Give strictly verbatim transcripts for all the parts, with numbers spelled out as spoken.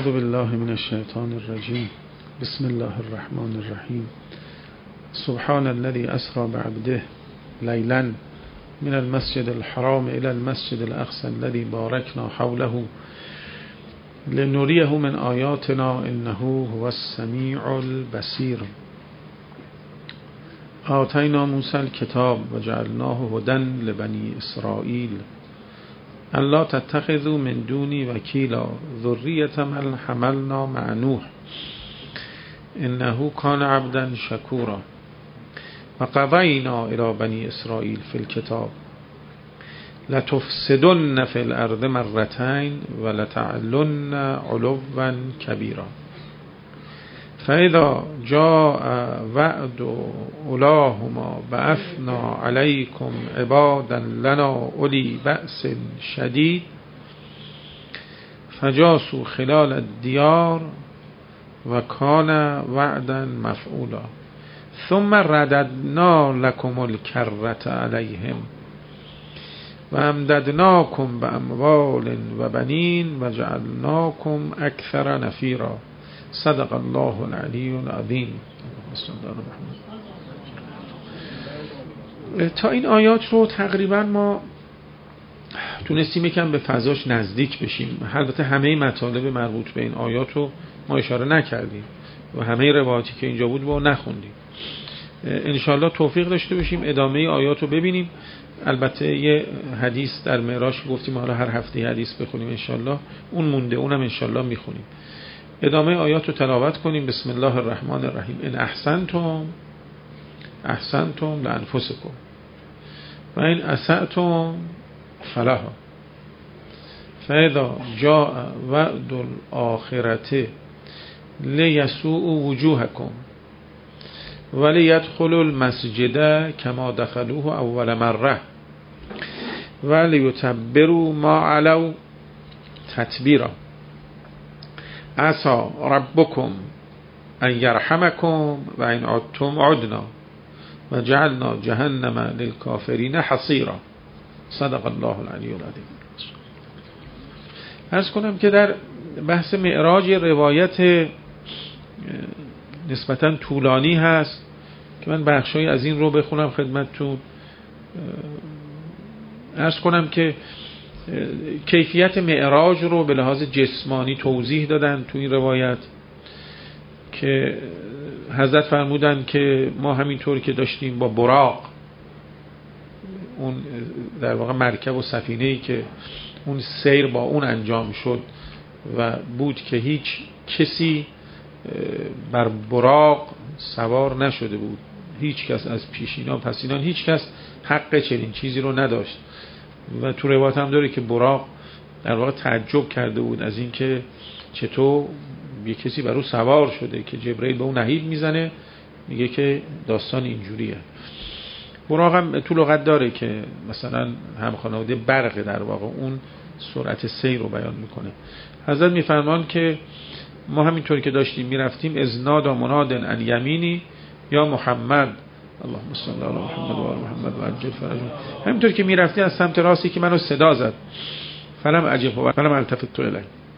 اعوذ بالله من الشیطان الرجیم. بسم الله الرحمن الرحیم. سبحان الذي اسرى بعبده لیلا من المسجد الحرام الى المسجد الاقصى الذي باركنا حوله لنريه من آیاتنا انه هو السمیع البصیر. آتینا موسی الکتاب و جعلناه هدی لبنی اسرائیل الا تتخذوا من دونی وکیلا ذریة من حملنا مع نوح انه کان عبدا شکورا. و قضینا الی بنی اسرائیل فی الکتاب لتفسدن فی الارض مرتين ولتعلن علوا کبیرا. فاذا جاء وعد اولاهما بعثنا علیکم عبادا لنا اولی بأس شدید فجاسوا خلال الدیار و کان وعدا مفعولا. ثم رددنا لكم الكرة عليهم و امددناكم باموال و بنین و جعلناكم اکثر نفیرا. صدق الله العلی العظیم. تا این آیات رو تقریبا ما تونستیم یکم به فضاش نزدیک بشیم. البته همه مطالب مربوط به این آیات رو ما اشاره نکردیم و همه روایاتی که اینجا بود ما نخوندیم. انشالله توفیق داشته باشیم ادامه آیات رو ببینیم. البته یه حدیث در معراج گفتیم حالا هر هفته حدیث بخونیم انشالله، اون مونده، اونم انشالله میخونیم. ادامه آیات رو تلاوت کنیم. بسم الله الرحمن الرحیم. ان احسنتم احسنتم لانفسکم و ان اسأتم فلها فاذا جاء وعد الآخرة لیسوء وجوهکم ولیدخلوا المسجد کما دخلوه اول مره ولیتبروا ما علوا تتبیرا. عسى ربكم ان يرحمكم و ان عدتم عدنا و جعلنا جهنم للكافرین حصیرا. صدق الله العلی العظیم. عرض کنم که در بحث معراج روایت نسبتاً طولانی هست که من بخشای از این رو بخونم خدمتتون. عرض کنم که کیفیت معراج رو به لحاظ جسمانی توضیح دادن تو این روایت که حضرت فرمودن که ما همینطور که داشتیم با براق، اون در واقع مرکب و سفینه‌ای که اون سیر با اون انجام شد و بود که هیچ کسی بر براق سوار نشده بود، هیچ کس از پیشینان پسینان هیچ کس حق چنین چیزی رو نداشت. و تو روایت هم داره که براق در واقع تعجب کرده بود از اینکه چطور یه کسی بر او سوار شده که جبرئیل به اون نهیب میزنه میگه که داستان اینجوریه. براق هم تو لغت داره که مثلا همخانواده برق، در واقع اون سرعت سیر رو بیان میکنه. حضرت میفرمان که ما همینطور که داشتیم میرفتیم از نادا منادن ان یمینی یا محمد اللهم صل علی محمد و آل محمد و عجل فرجهم. همینطور که میرفتیم از سمت راستی که منو صدا زد فلم عجب و فلم التفت الی.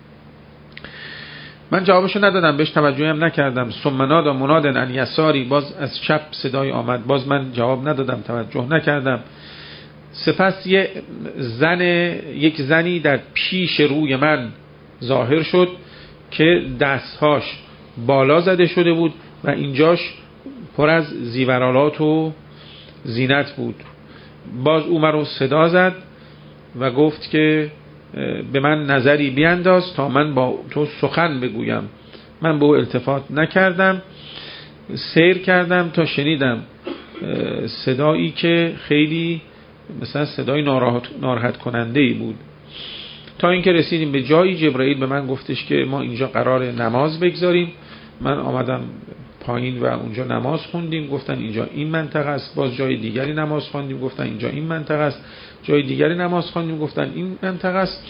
من جوابشو ندادم، بهش توجهی هم نکردم. ثم نادا منادن ان یساری، باز از چپ صدای آمد، باز من جواب ندادم، توجه نکردم. سپس یه زن یک زنی در پیش روی من ظاهر شد که دستهاش بالا زده شده بود و اینجاش پر از زیورالات و زینت بود. باز او مرا صدا زد و گفت که به من نظری بیانداز تا من با تو سخن بگویم. من به او التفات نکردم، سیر کردم تا شنیدم صدایی که خیلی مثلا صدای ناراحت کننده ای بود، تا اینکه رسیدیم به جایی جبرئیل به من گفتش که ما اینجا قرار نماز بگذاریم. من آمدم پایین و اونجا نماز خوندیم، گفتن اینجا این منطقه است. باز جای دیگری نماز خوندیم، گفتن اینجا این منطقه است. جای دیگری نماز خوندیم، گفتن این منطقه است.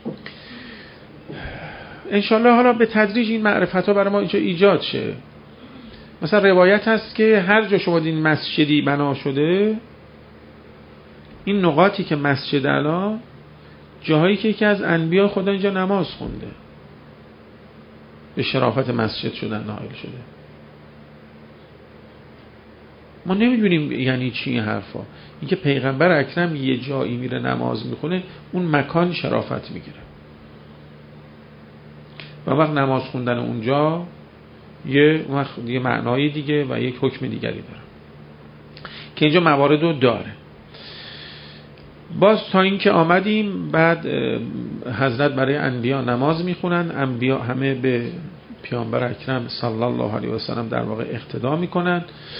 انشالله حالا به تدریج این معرفت ها برای ما اینجا ایجاد شه. مثلا روایت هست که هر جا شما این مسجدی بنا شده، این نقاطی که مسجد الان جاهایی که یکی از انبیا خدا اینجا نماز خونده. به شرافت مسجد شدن نائل شده. ما نمیدونیم یعنی چی این حرفا. اینکه پیغمبر اکرم یه جایی میره نماز میخونه، اون مکان شرافت میگیره و وقت نماز خوندن اونجا یه وقت یه معنای دیگه و یک حکم دیگری داره که اینجا موارد رو داره. باز تا اینکه آمدیم بعد حضرت برای انبیا نماز میخونن، انبیا همه به پیامبر اکرم صلی الله علیه و سلم در واقع اقتدا میکنن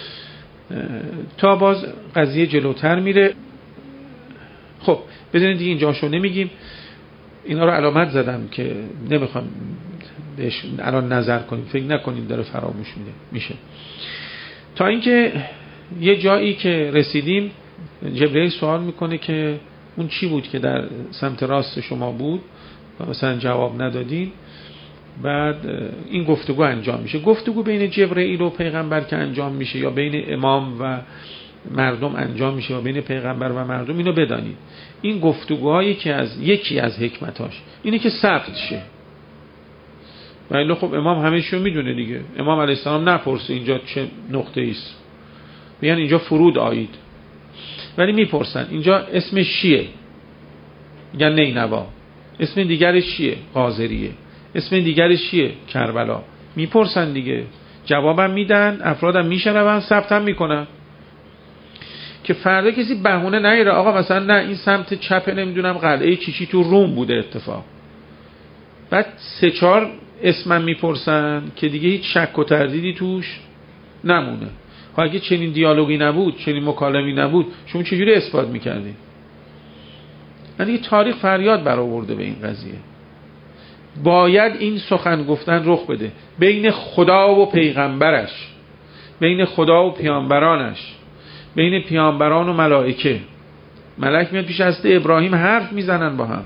تا باز قضیه جلوتر میره. خب بذارید دیگه اینجاشو نمیگیم، اینا رو علامت زدم که نمیخوام بهش الان نظر کنیم، فکر نکنیم داره فراموش میده میشه. تا اینکه یه جایی که رسیدیم جبرئیل سوال میکنه که اون چی بود که در سمت راست شما بود و مثلا جواب ندادین. بعد این گفتگو انجام میشه. گفتگو بین جبرئیل و پیغمبر که انجام میشه یا بین امام و مردم انجام میشه یا بین پیغمبر و مردم، اینو بدانید این گفتگوهایی که از یکی از حکمتاش اینه که ثبت شه. ولی خب امام همه‌شو میدونه دیگه. امام علیه السلام نپرسه اینجا چه نقطه ایست، میگن اینجا فرود آیید، ولی میپرسن اینجا اسمش چیه، میگن نینوا. اسم دیگرش چیه؟ قاضریه. اسم دیگرش چیه؟ کربلا. میپرسن دیگه، جوابم میدن، افرادم میشنون، ثبتم میکنن که فردا کسی بهونه نیاره آقا مثلا نه این سمت چپ نمیدونم قلعه چیچی تو روم بوده اتفاق. بعد سه چهار اسمم میپرسن که دیگه هیچ شک و تردیدی توش نمونه. خب اگه چنین دیالوگی نبود، چنین مکالمه‌ای نبود، شما چجوری اثبات میکردین؟ یعنی تاریخ فریاد برآورده به این قضیه. باید این سخن گفتن رخ بده بین خدا و پیغمبرش، بین خدا و پیامبرانش، بین پیامبران و ملائکه. ملک میاد پیش حضرت ابراهیم حرف میزنن با هم،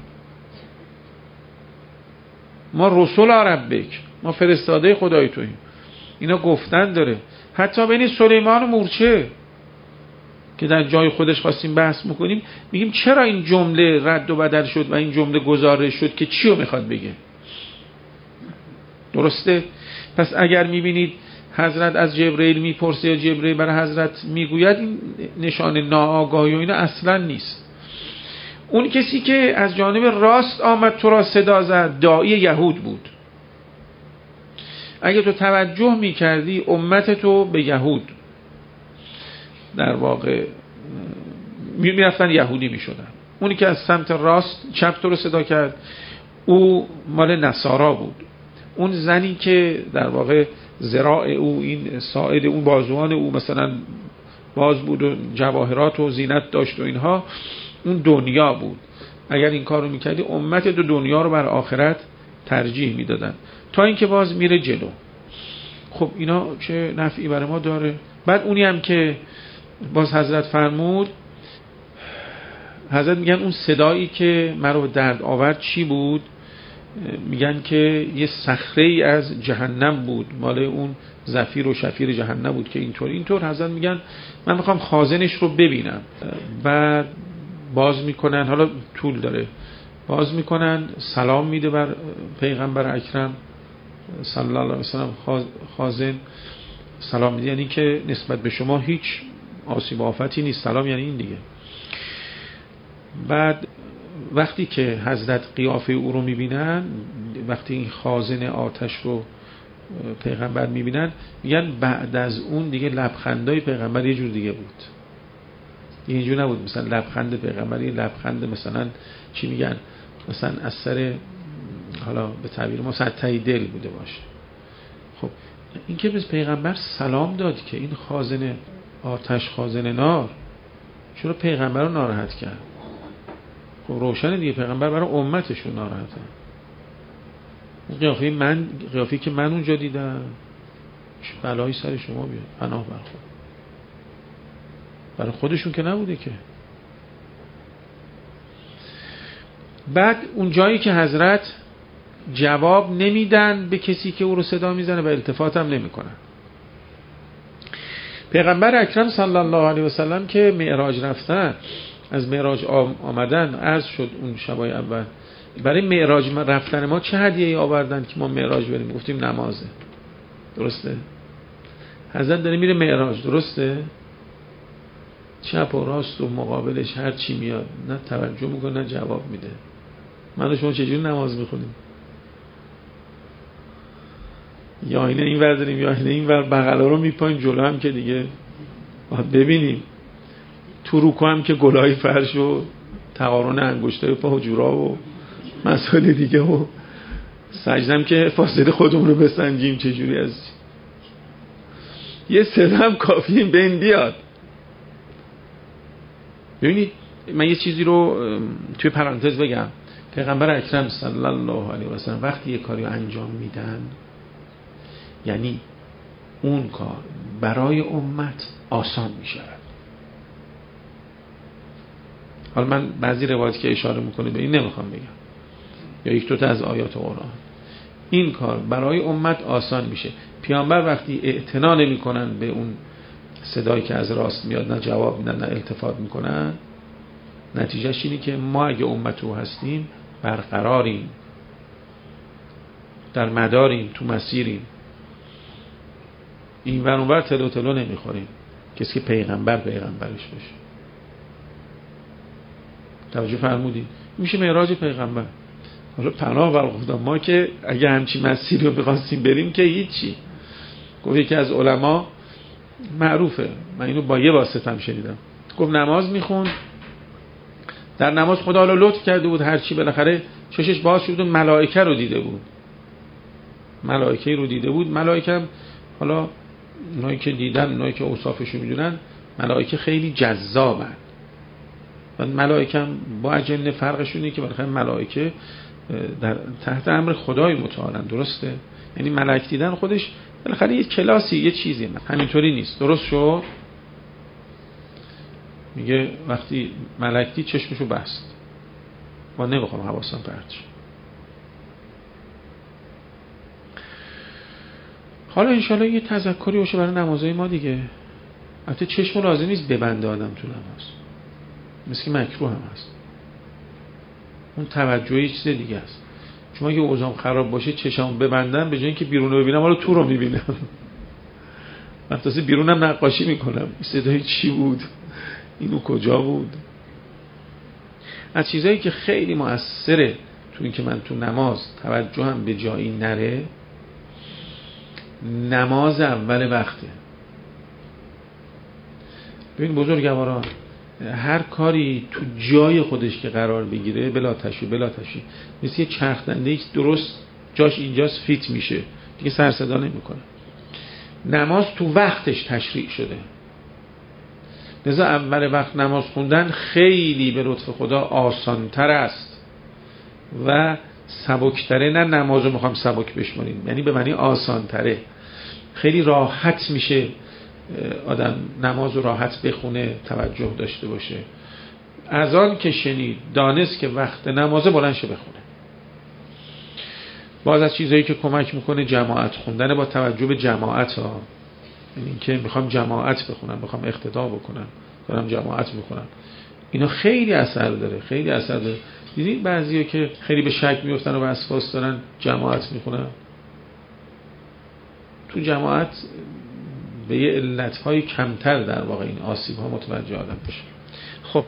ما رسول ربک، ما فرستاده خدای توییم. اینا گفتن داره. حتی بین سلیمان و مورچه که در جای خودش خواستیم بحث میکنیم، میگیم چرا این جمله رد و بدل شد و این جمله گزارش شد که چی رو میخواد بگه. درسته؟ پس اگر میبینید حضرت از جبرئیل میپرسه یا جبرئیل برای حضرت میگوید، این نشان ناآگاهی و اینا اصلا نیست. اون کسی که از جانب راست آمد تو را صدا زد داعی یهود بود. اگه تو توجه میکردی امت تو به یهود در واقع میرفتن یهودی میشدن. اونی که از سمت راست چپ تو رو صدا کرد او مال نصارا بود. اون زنی که در واقع ذراع او، این ساعد اون بازوان او مثلا باز بود و جواهرات و زینت داشت و اینها، اون دنیا بود. اگر این کار رو میکردی امت دو دنیا رو بر آخرت ترجیح میدادن. تا اینکه باز میره جلو. خب اینا چه نفعی برای ما داره؟ بعد اونی هم که باز حضرت فرمود، حضرت میگن اون صدایی که مرا درد آورد چی بود؟ میگن که یه صخره ای از جهنم بود، مال اون زفیر و شفیر جهنم بود که اینطور اینطور. حضرت میگن من میخوام خازنش رو ببینم. بعد باز میکنن، حالا طول داره، باز میکنن، سلام میده بر پیغمبر اکرم صلی الله علیه و سلم. خازن سلام میده یعنی که نسبت به شما هیچ آسیب آفتی نیست. سلام یعنی این دیگه. بعد وقتی که حضرت قیافه او رو میبینن، وقتی این خازن آتش رو پیغمبر میبینن، میگن بعد از اون دیگه لبخندای پیغمبر یه جور دیگه بود. یه جور نبود مثلا لبخند پیغمبر یه لبخند مثلا چی میگن مثلا از سر، حالا به تعبیر ما سطحی دل بوده باشه. خب این که به پیغمبر سلام داد که این خازن آتش، خازن نار، چرا پیغمبر رو ناراحت کرد؟ خب روشنه دیگه، پیغمبر برای امتشون ناراحته. قیافه من، قیافه که من اونجا دیدم، بلایی سر شما بیاد، پناه بر خود. برای خودشون که نبوده که. بعد اون جایی که حضرت جواب نمیدن به کسی که او رو صدا میزنه و التفات هم نمی کنن. پیغمبر اکرم صلی الله علیه و سلم که معراج رفتن، از معراج آمدن، عرض شد اون شبای اول برای معراج رفتن ما چه هدیه‌ای آوردن که ما معراج بریم؟ گفتیم نمازه. درسته؟ حضرت داره میره معراج، درسته؟ چپ و راست و مقابلش هر چی میاد نه توجه میکنه نه جواب میده. من و شما چجوری نماز میخونیم؟ یا اینه این ور داریم یا اینه این ور، بغلا رو میپاییم جلو هم که دیگه باید ببینیم، تو رکوع هم که گلای فرش و تقارن انگشتای پا و جورا و مسائل دیگه و سجدم که فاصله خودمون رو بسنجیم چجوری از یه صدا هم کافی بین بیاد. ببینید من یه چیزی رو توی پرانتز بگم. پیغمبر اکرم صلی الله علیه و سلم وقتی یه کاری رو انجام میدن، یعنی اون کار برای امت آسان میشه. حالا من بعضی روایت که اشاره میکنه به این نمیخوام بگم، یا یک دوتا از آیات قرآن، این کار برای امت آسان میشه. پیامبر وقتی اعتنا نمیکنن به اون صدایی که از راست میاد، نه جواب میدن نه التفات میکنن، نتیجهش اینه که ما اگه امت او هستیم برقراریم، در مداریم، تو مسیریم، این ور اون ور تلو تلو نمیخوریم. کسی که پیغمبر پیغمبرش بشه. توجه فرمودید؟ میشه معراج پیغمبر. حالا پناه بر خدا ما که اگه همچی مسیری رو بخواستیم بریم که هیچی. گفت یکی از علما معروفه، من اینو با یه واسطه هم شنیدم، گفت نماز میخوند، در نماز خدا حالا لطف کرده بود هرچی بالاخره چشش باز شد و ملائکه رو دیده بود، ملائکه رو دیده بود. ملائکه هم حالا اونایی که دیدن، اونایی که اوصافش رو میدونن، ملائکه خیلی جذابن. و ملائکه هم با اجنه فرقشون اینه که بالاخره ملائکه در تحت امر خدای متعالن، درسته؟ یعنی ملائکه دیدن خودش بالاخره یه کلاسی، یه چیزی، همینطوری نیست. درست شو؟ میگه وقتی ملائکه دید چشمشو بست، ما نمیخوام حواسم پرت شه. حالا انشالله یه تذکری باشه برای نمازهای ما دیگه. البته چشم لازم نیست ببنده آدم تو نماز، مثل که مکروه هم هست. اون توجهی چیز دیگه است. چون اگه اوضاعم خراب باشه چشمو ببندم، به جای اینکه بیرون رو ببینم حالا تو رو میبینم. من تازه بیرونم نقاشی میکنم، صدای چی بود، اینو کجا بود. از چیزایی که خیلی مؤثره تو این که من تو نماز توجهم به جایی نره، نماز اول وقته. ببین بزرگواران، هر کاری تو جای خودش که قرار بگیره بلا تشویش بلا تشویش، مثل یه چرخ دنده ایک درست جاش اینجاست فیت میشه دیگه، سر صدا نمیکنه. نماز تو وقتش تشریع شده، لذا اول وقت نماز خوندن خیلی به لطف خدا آسانتر است و سبکتره. نه نماز رو میخوام سبک بشماریم، یعنی به معنی آسانتره. خیلی راحت میشه آدم نماز رو راحت بخونه، توجه داشته باشه. از آن که شنید دانست که وقت نمازه بلند شه بخونه. باز از چیزایی که کمک میکنه جماعت خوندن با توجه به جماعت ها، یعنی که میخوام جماعت بخونم، میخوام اقتدا بکنم، دارم جماعت میخونم، اینا خیلی اثر داره، خیلی اثر داره. دیدین بعضیا که خیلی به شک میفتن و وسواس دارن جماعت میخونن، تو جماعت به یه علتهای کمتر در واقع این آسیب ها متوجه آدم بشه. خب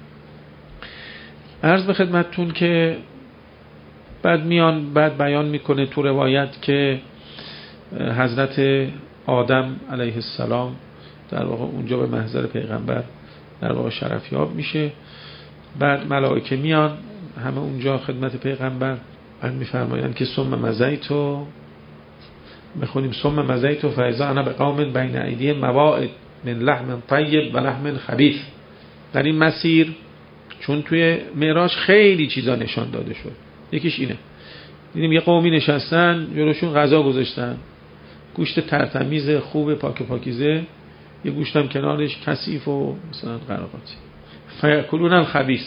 عرض به خدمتتون که بعد میان بعد بیان میکنه تو روایت که حضرت آدم علیه السلام در واقع اونجا به محضر پیغمبر در واقع شرفیاب میشه. بعد ملائکه میان همه اونجا خدمت پیغمبر، بعد میفرمایند که ثم مضیتو، میخونیم ثم مضیتو فاذا انا بقوم بین ایدیهم مواعظ من لحم طیب و لحم خبیث. در این مسیر چون توی معراج خیلی چیزا نشان داده شد، یکیش اینه، دیدیم یه قومی نشستن جلوشون غذا گذاشتن، گوشت ترتمیز خوب پاک پاکیزه، یه گوشتم کنارش کثیف و مثلا قراقاتی، فیاکلون الخبیث،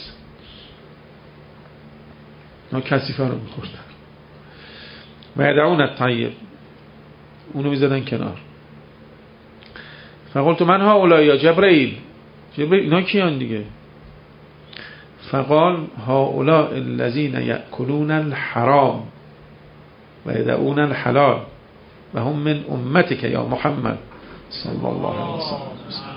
نا کثیفه رو میخوردن، و یدعون الطیب، اونو میزدن کنار. فقلت من ها اولای یا جبرئیل، جبرئیل اینا کیان دیگه؟ فقال هؤلاء الذين یأکلون الحرام و یدعون الحلال و هم من امتک یا محمد صلی الله علیه وسلم.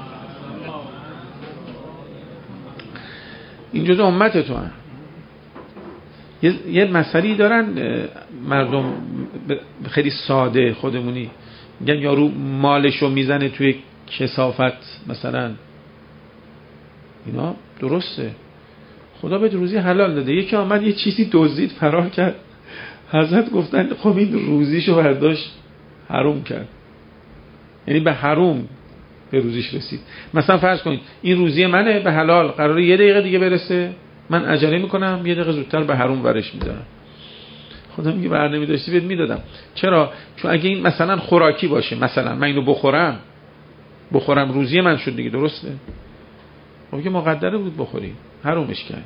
این جزء امت تو هم. یه, یه مسئله دارن مردم خیلی ساده خودمونی میگن یارو مالشو میزنه توی کثافت مثلا، اینا درسته، خدا به روزی حلال داده. یکی آمد یه چیزی دزدید فرار کرد، حضرت گفتن خب این روزیشو برداشت حروم کرد، یعنی به حروم به روزیش رسید. مثلا فرض کنید این روزی منه، به حلال قراره یه دقیقه دیگه برسه، من عجله میکنم یه دقیقه زودتر به حروم ورش میدارم. خدا میگه بر نمیداشتی بهت میدادم. چرا؟ چون اگه این مثلا خوراکی باشه، مثلا من اینو بخورم بخورم روزی من شد دیگه، درسته؟ خب که مقدره بود بخوری، حرومش کرد.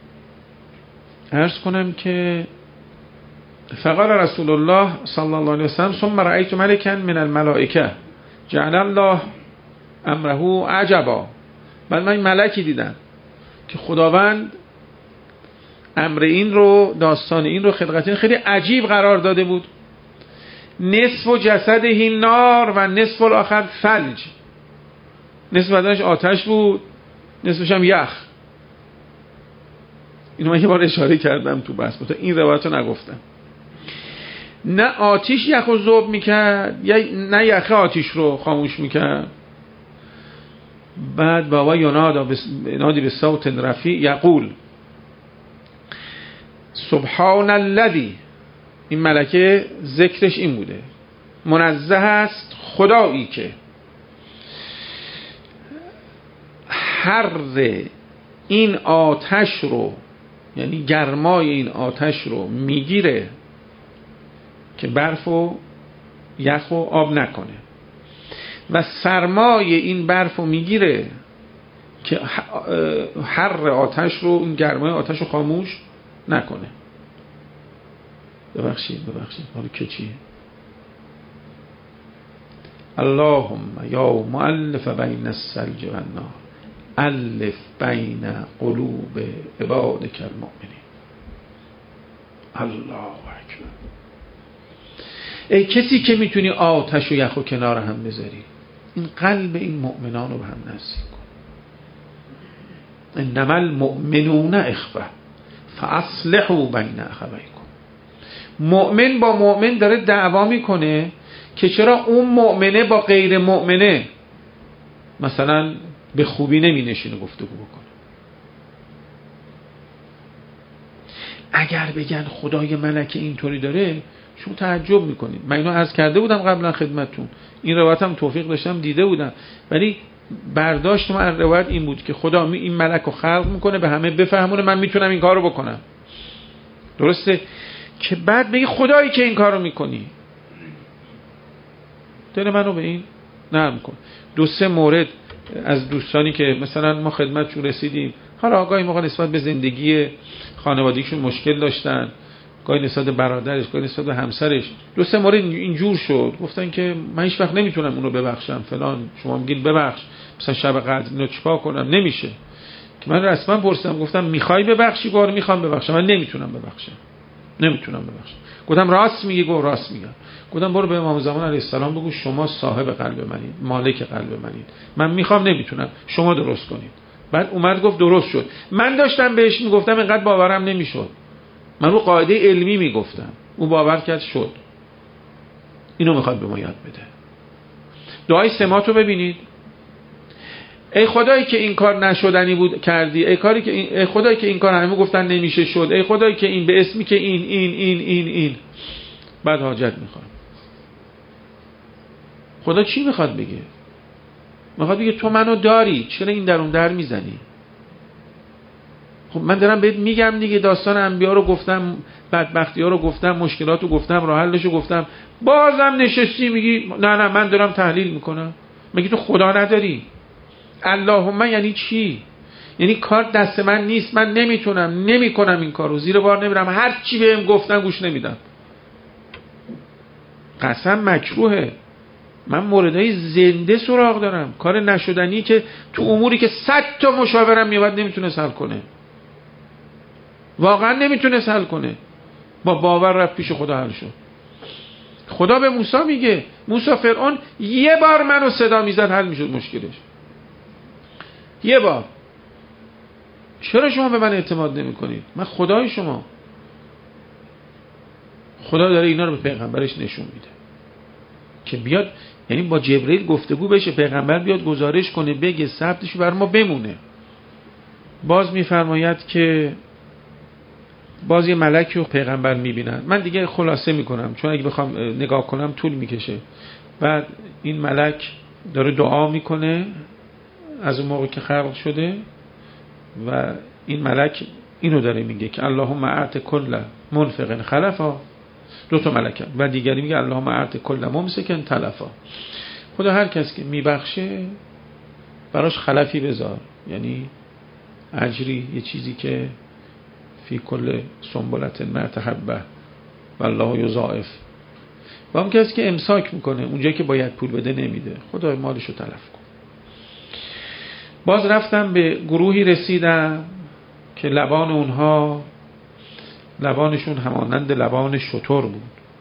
عرض کنم که فقال رسول الله صلی الله علیه وسلم ثم رأیت ملکا من الملائکه جعل الله امره عجبا. بعد من ملکی دیدم که خداوند امر این رو، داستان این رو، خلقت این خیلی عجیب قرار داده بود. نصف جسده نار و نصف الاخر ثلج، نصف بدنش آتش بود، نصفش هم یخ. اینو من یه بار اشاره کردم تو بحث، تا این روایت رو نگفتم. نه آتیش یخ رو ذوب میکرد، نه یخ آتیش رو خاموش میکرد. بعد بابا ینادی به صوت رفیع یقول سبحان الذی، این ملکه ذکرش این بوده، منزه است خدایی که حر این آتش رو، یعنی گرمای این آتش رو میگیره که برف و یخ و آب نکنه، و سرمای این برف رو میگیره که حر آتش رو، این گرمای آتش رو خاموش نکنه. ببخشید ببخشید حالا که چیه؟ اللهم یا مؤلف بین الثلج و النار الف بین قلوب عبادک المؤمنین. الله اکبر. ای کسی که میتونی آتش و یخ و کنار هم بذاری، این قلب این مؤمنان رو به هم نزدیک کن. انما المؤمنون اخوه فاصلحوا بین اخویکم. مؤمن با مؤمن داره دعوا میکنه که چرا اون مؤمنه با غیر مؤمنه مثلا به خوبی نمی نشینه گفتگو بکنه. اگر بگن خدای ملکه اینطوری داره شما تعجب میکنید. من اینو عرض کرده بودم قبلا خدمتتون، این روایت هم توفیق داشتم دیده بودم، ولی برداشت من از روایت این بود که خدا این ملک رو خلق میکنه به همه بفهمونه من میتونم این کارو بکنم، درسته؟ که بعد بگی خدایی که این کارو میکنی دل منو به این نرم کن. دو سه مورد از دوستانی که مثلا ما خدمتشون رسیدیم، حالا آگاهی موقع نسبت به زندگی خانوادگیشون مشکل داشتن، گاهی نسبت به برادرش، گاهی نسبت به همسرش، دو سه مورد اینجور شد گفتن که من هیچ وقت نمیتونم اونو ببخشم فلان، شما میگین ببخش، مثلا شب قدر اینو چیکار کنم؟ نمیشه. که من رسما پرسیدم گفتم میخوای ببخشی؟ گفت میخوام ببخشم. من نمیتونم ببخشم، نمیتونم ببخشم. گفتم راست میگی؟ گفت راست میگم. گفتم برو به امام زمان علیه السلام بگو شما صاحب قلب منید، مالک قلب منید، من میخوام نمیتونم، شما درست کنید. بعد اومد گفت درست شد. من داشتم بهش میگفتم اینقدر باورم نمیشد، من رو قاعده علمی میگفتم، او باور کرد شد. اینو میخواد به ما یاد بده. دعای سمات رو ببینید. ای خدایی که این کار نشدنی بود کردی، ای کاری که این... ای خدایی که این کار همه گفتن نمیشه شد، ای خدایی که این به اسمی که این این این این این بعد حاجت میخوام. خدا چی میخواد بگه؟ میخواد بگه تو منو داری، چرا این درون در میزنی؟ خب من دارم بهت میگم دیگه، داستان انبیا رو گفتم، بدبختی ها رو گفتم، مشکلات رو گفتم، راه حلش رو گفتم، بازم نشستی میگی نه نه من دارم تحلیل میکنم. میگی تو خدا نداری. اللهم یعنی چی؟ یعنی کار دست من نیست، من نمیتونم، نمیکنم این کارو، زیر بار نمیرم، هر چی بهم گفتن گوش نمیدم. قسم مکروهه. من موردهای زنده سراغ دارم، کار نشدنی که تو اموری که صد تا مشاورم میاد نمیتونه حل کنه. واقعا نمیتونست حل کنه، با باور رفت پیش خدا حل شد. خدا به موسی میگه موسی فرعون یه بار منو صدا میزد حل میشد مشکلش، یه بار. چرا شما به من اعتماد نمی کنید؟ من خدای شما. خدا داره اینا رو به پیغمبرش نشون میده که بیاد، یعنی با جبرئیل گفتگو بشه، پیغمبر بیاد گزارش کنه بگه ثبتش بر ما بمونه. باز میفرماید که باز یه ملک رو پیغمبر میبینن. من دیگه خلاصه میکنم چون اگه بخوام نگاه کنم طول میکشه. بعد این ملک داره دعا میکنه از اون موقع که خلق شده و این ملک اینو داره میگه که اللهم اعط کل منفق خلفا. دو تا ملک و دیگری میگه اللهم اعط کل ممسک تلفا. خدا هر کس که میبخشه براش خلفی بذار، یعنی اجری، یه چیزی که فی کل سنبلت مئت حبه والله یضاعف. و اون کسی که امساک میکنه اونجایی که باید پول بده نمیده، خدا مالشو تلف کن. باز رفتم به گروهی رسیدم که لبان اونها لبانشون همانند لبان شتر بود،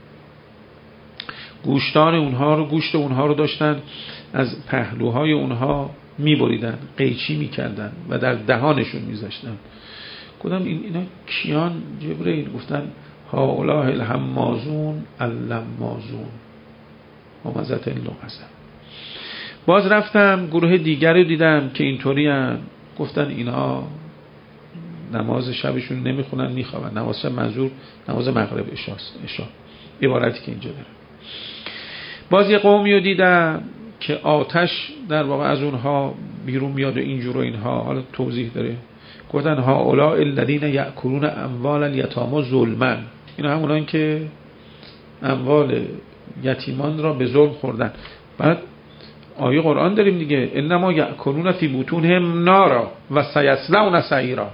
گوشتان اونها رو گوشت اونها رو داشتن از پهلوهای اونها میبریدن، قیچی میکردن و در دهانشون میذاشتن. گفتم این اینا کیان جبرئیل؟ گفتن هؤلاء الهمازون اللمازون همزت اللغزه. باز رفتم گروه دیگری دیدم که اینطوری هم گفتن اینا نماز شبشون نمیخونن میخوابن. نماز شب منظور نماز مغرب عشاست، عشا عبارتی که اینجا داره. باز یه قومی رو دیدم که آتش در واقع از اونها بیرون میاد و اینجور و اینها، حالا توضیح داره. گفتن هؤلاء الذین یأکلون اموال الیتامی ظلما. اینا همونان که اموال یتیمان را به ظلم خوردن. بعد آیه قرآن داریم دیگه انما یأکلون فی بطونهم نارا و سیصلون سعیرا.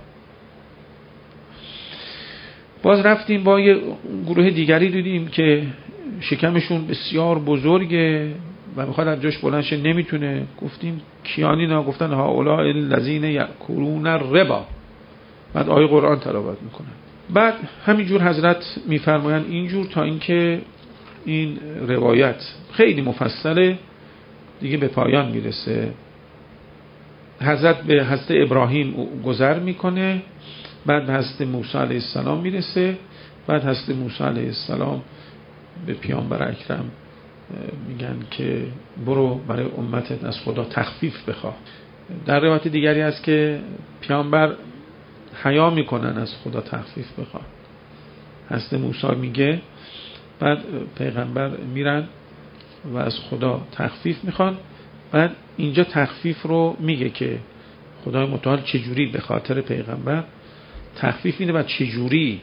باز رفتیم با یه گروه دیگری دیدیم که شکمشون بسیار بزرگه و میخواد از جاش بلند شه نمیتونه. گفتیم کیانینا؟ گفتن هؤلاء الذین یأکلون الربا. بعد آیه قرآن تلاوت میکنن. بعد همینجور حضرت میفرمایند اینجور تا اینکه این روایت خیلی مفصله دیگه به پایان میرسه. حضرت به حضرت ابراهیم گذر میکنه، بعد به حضرت موسی علیه السلام میرسه، بعد حضرت موسی علیه السلام به پیامبر اکرم میگن که برو برای امتت از خدا تخفیف بخواه. در روایت دیگری هست که پیامبر حیا میکنن از خدا تخفیف بخواه. حضرت موسی میگه، بعد پیغمبر میرن و از خدا تخفیف میخوان. بعد اینجا تخفیف رو میگه که خدای متعال چجوری به خاطر پیغمبر تخفیف میده و چجوری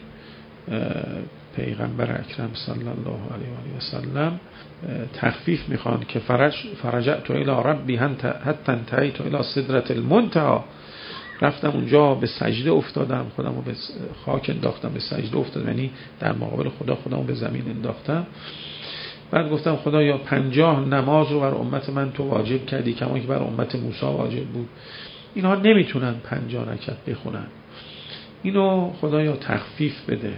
پیغمبر اکرم صلی الله علیه و سلم تخفیف میخوان که فرج فرجعت الی ربی حتی انتهیت الی سدرة المنتهی. رفتم اونجا به سجده افتادم، خودم رو به خاک انداختم، به سجده افتادم، یعنی در مقابل خدا خودم رو به زمین انداختم. بعد گفتم خدایا پنجاه نماز رو بر امت من تو واجب کردی کما که بر امت موسی واجب بود، اینها نمیتونن پنجاه رکعت بخونن، اینو خدایا تخفیف بده.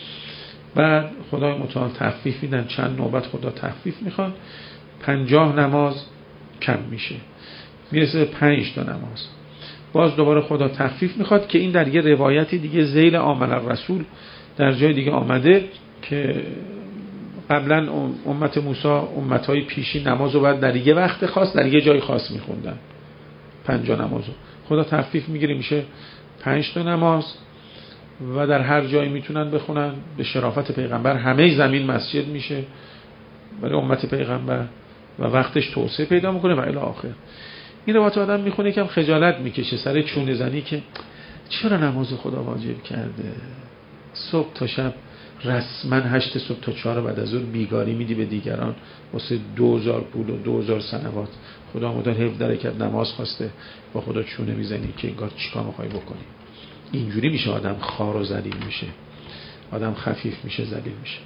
بعد خدای متعال تخفیف میدن، چند نوبت خدا تخفیف میخوان، پنجاه نماز کم میشه، میرسه پنج تا نماز. باز دوباره خدا تخفیف میخواد که این در یه روایتی دیگه ذیل آمن الرسول در جای دیگه آمده که قبلا امت موسی امتهای پیشی نماز رو بعد در یه وقت خاص در یه جای خاص میخوندن، پنجاه نمازو خدا تخفیف میگیره میشه پنج تا نماز و در هر جایی میتونن بخونن. به شرافت پیغمبر همه زمین مسجد میشه برای امت پیغمبر و وقتش توسعه پیدا میکنه و الی آخر. این روایت آدم میخونه یکم خجالت میکشه سر چونه زنی که چرا نماز خدا واجب کرده، صبح تا شب رسما هشت صبح تا چهار بعد از ظهر بیگاری میدی به دیگران واسه دوزار پول و دوزار سنوات، خدا مدار حفظ درکت نماز خواسته با خدا چونه میزنی که انگار چیکار میخوای بکنی. اینجوری میشه آدم خار و ذلیل میشه، آدم خفیف میشه، ذلیل میشه.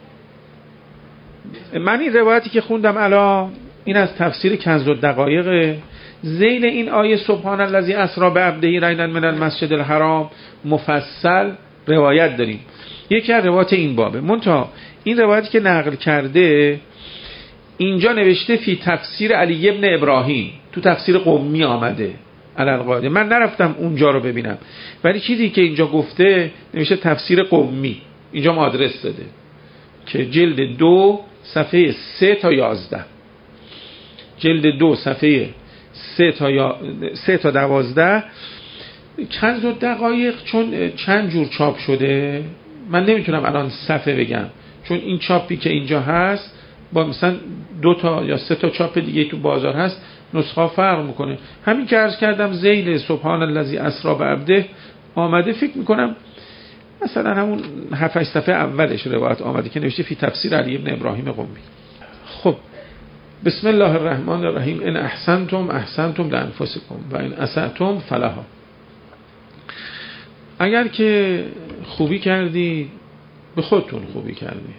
من این روایتی که خوندم الان این از تفسیر کنز الدقایق. ذیل این آیه سبحان الذی اسری بعبده لیلا من المسجد الحرام مفصل روایت داریم. یکی از روایت این بابه. منتها این روایتی که نقل کرده اینجا نوشته فی تفسیر علی ابن ابراهیم، تو تفسیر قمی آمده علالقاعده. من نرفتم اونجا رو ببینم، ولی چیزی که اینجا گفته نوشته تفسیر قمی، اینجا آدرس داده که جلد دو صفحه سه تا یازده، جلد دو صفحه سه تا یا سه تا دوازده. چند دو دقایق، چون چند جور چاپ شده من نمیتونم الان صفحه بگم، چون این چاپی که اینجا هست با مثلا دو تا یا سه تا چاپ دیگه تو بازار هست نسخه فرق میکنه. همین که عرض کردم ذیل سبحان الذی اسری بعبده آمده، فکر میکنم مثلا همون هفت هشت صفحه اولش روایت آمده که نوشته فی تفسیر علی ابن ابراهیم قمی. خب بسم الله الرحمن الرحیم. ان احسنتم احسنتم لانفسکم و ان اسأتم فلها. اگر که خوبی کردی به خودتون خوبی کردی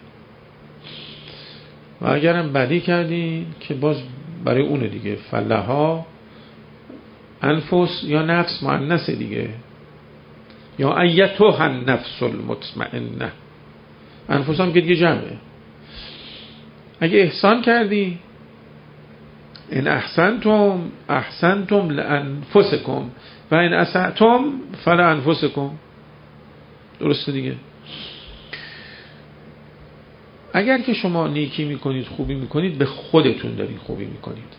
و اگرم بدی کردی که باز برای اونه دیگه. فلها انفس یا نفس مؤنث دیگه، یا ایتها النفس المطمئنه، انفس هم که دیگه جمعه. اگه احسان کردی ان احسنتم احسنتم لانفسکم و ان اسأتم فلانفسکم. درسته دیگه. اگر که شما نیکی میکنید خوبی میکنید به خودتون دارید خوبی میکنید.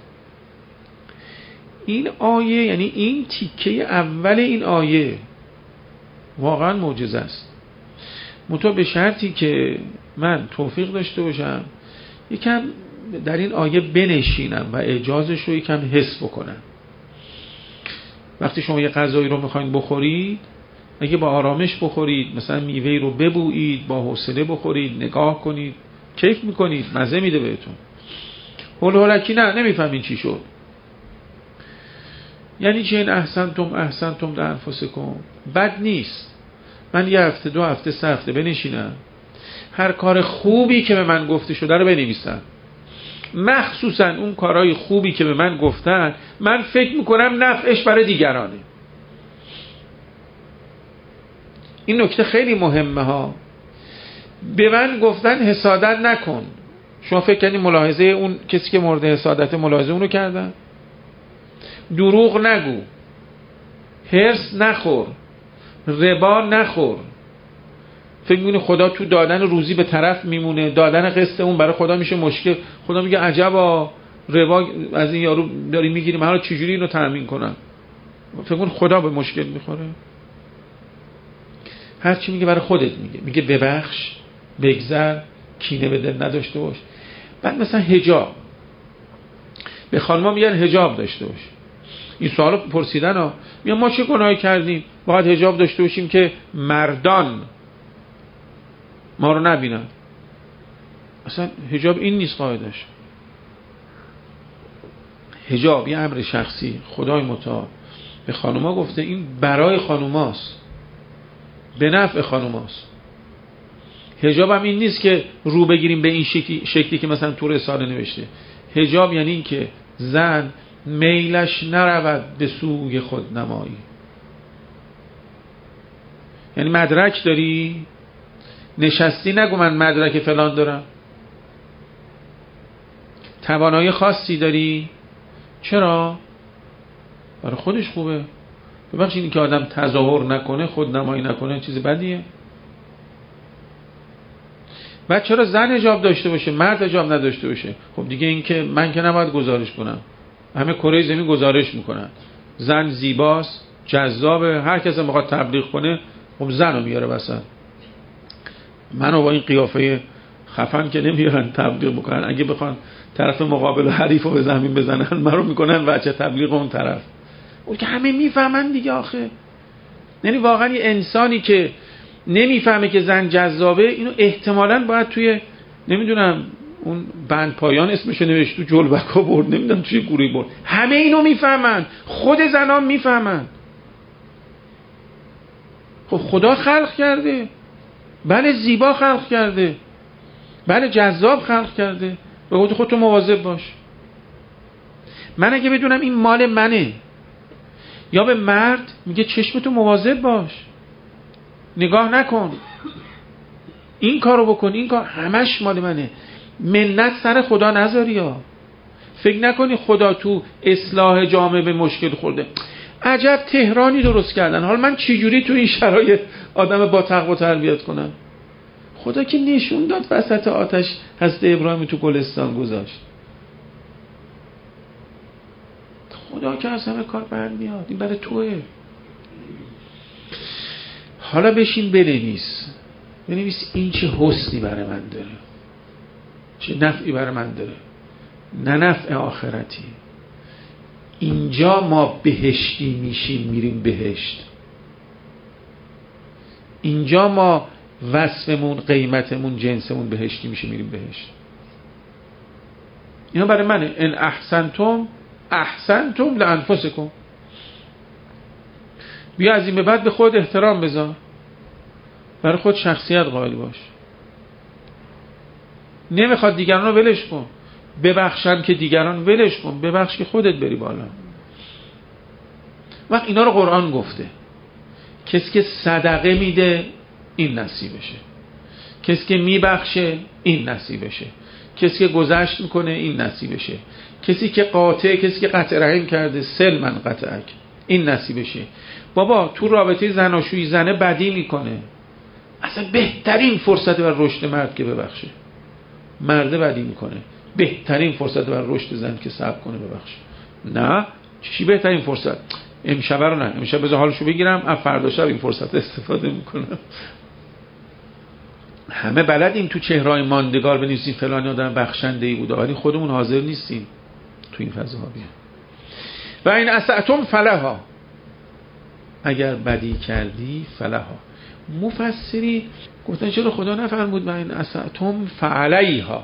این آیه یعنی این تیکه اول این آیه واقعا معجزه است. منتها به شرطی که من توفیق داشته باشم یکم در این آیه بنشینم و اعجازش رو یکم حس بکنم. وقتی شما یه غذایی رو میخواین بخورید، اگه با آرامش بخورید، مثلا میوه رو ببویید، با حوصله بخورید، نگاه کنید، کیف میکنید، مزه میده بهتون. هول هولکی نه، نمیفهمین چی شد. یعنی چه این احسنتم احسنتم لانفسکم بد نیست. من یه هفته دو هفته سه هفته بنشینم هر کار خوبی که به من گفته شده رو بنویسم، مخصوصا اون کارهای خوبی که به من گفتن من فکر میکنم نفعش برای دیگرانه. این نکته خیلی مهمه ها. به من گفتن حسادت نکن. شما فکر کنید ملاحظه اون کسی که مورد حسادت ملاحظه اونو کردن؟ دروغ نگو، حرص نخور، ربا نخور. فکر می‌کنی خدا تو دادن روزی به طرف میمونه، دادن قسط اون برای خدا میشه مشکل. خدا میگه عجبا ربا از این یارو داری میگیری، من حالا چجوری اینو تامین کنم؟ فکر کن خدا به مشکل میخوره؟ هر چی میگه برای خودت میگه. میگه ببخش، بگذر، کینه به دل نداشته باش. بعد مثلا حجاب، به خانم‌ها میگن حجاب داشته باش. این سوالو پرسیدن ها، میگن ما چه گناهی کردیم باید حجاب داشته باشیم که مردان ما رو نبینن؟ اصلا حجاب این نیست قاعدش. حجاب یه امر شخصی خدای متعال به خانوما گفته، این برای خانوماست، به نفع خانوماست. حجاب هم این نیست که رو بگیریم به این شکلی, شکلی که مثلا تو رساله نوشته. حجاب یعنی این که زن میلش نرود به سوی خود نمایی. یعنی مدرک داری نشستی نگو من مدرک فلان دارم. توانایی خاصی داری، چرا؟ برای خودش خوبه. ببخشید این که آدم تظاهر نکنه، خود نمایی نکنه چیز بدیه. بعد چرا زن حجاب داشته باشه مرد حجاب نداشته باشه؟ خب دیگه این که من که نباید گزارش کنم، همه کره زمین گزارش میکنن زن زیباست، جذابه، هر کس میخواد تبلیغ کنه خب زن رو میاره وسط. منو با این قیافه خفن که نمیارن تبلیغ بکنن، اگه بخوان طرف مقابل و حریف رو به زمین بزنن من رو میکنن بچه تبلیغ اون طرف. اون که همه میفهمن دیگه آخه. یعنی واقعا یه انسانی که نمیفهمه که زن جذابه، اینو احتمالاً باید توی نمیدونم اون بند پایان اسمش نوشت، تو جلبکا برد، نمیدونم توی گوری برد. همه اینو میفهمن، خود زنان میفهمن. خب خدا خلق کرده، بله زیبا خلق کرده، بله جذاب خلق کرده، به خود خودتو مواظب باش. من اگه بدونم این مال منه، یا به مرد میگه چشمتو مواظب باش. نگاه نکن، این کارو بکن، این کار همش مال منه. منت سر خدا نذاری ها. فکر نکنی خدا تو اصلاح جامعه به مشکل خورده. عجب تهرانی درست کردن، حالا من چجوری تو این شرایط آدم با تقوا تربیت کنم؟ خدا که نشون داد وسط آتش حضرت ابراهیم تو گلستان گذاشت. خدا که از همه کار برمیاد، این برای توئه. حالا بشین بنویس، بنویس این چه حسنی برای من داره، چه نفعی برای من داره، نه نفع آخرتی. اینجا ما بهشتی میشیم، میریم بهشت. اینجا ما وصفمون، قیمتمون، جنسمون بهشتی میشه، میریم بهشت. اینا برای منه. ان احسنتم احسنتم لانفسکم. بیا از این به بعد به خود احترام بذار، برای خود شخصیت قائل باش. نمیخواد دیگران رو ولش کن، ببخشن که دیگران ولش کن، ببخش که خودت بری بالا. وقت اینا رو قرآن گفته. کسی که صدقه میده این نصیبشه، کسی که میبخشه این نصیبشه، کسی که گذشت میکنه این نصیبشه، کسی که قاطع، کسی که قطع رحم کرده سل من قطعک این نصیبشه. بابا تو رابطه زناشویی زنه بدی میکنه، اصلا بهترین فرصت بر رشد مرد که ببخشه. مرده بدی میکنه، بهترین فرصت بر رشد زن که صبر کنه ببخشه. نه چی بهترین فرصت؟ امشب رو نه، امشب بذار حالشو بگیرم، از فردا شب این فرصت استفاده میکنم. همه بلدیم تو چهرهای ماندگار بنویسیم فلان آدم بخشنده ای بوده، ولی خودمون حاضر نیستیم تو این فضاها بیان. و این اسعتم فلها، اگر بدی کردی فلها. مفسری گفتن چرا خدا نفرمود و این اسعتم فعلیها،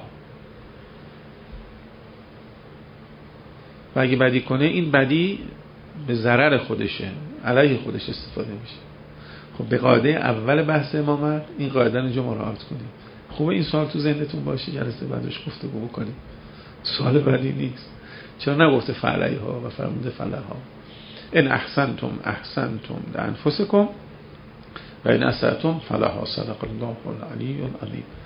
و اگه بدی کنه این بدی به ضرر خودشه، علیه خودش استفاده میشه. خب به قاعده اول بحث امامت این قاعده رو اینجا مراعات کنیم. خوبه این سوال تو ذهنتون باشه، جلسه بعدش گفتگو بکنیم. سوال بدی نیست. چرا نگفته فعلیها و فرموده فلها؟ ان احسنتم احسنتم لانفسکم و ان اسأتم فلها. صدق الله العلی العظیم.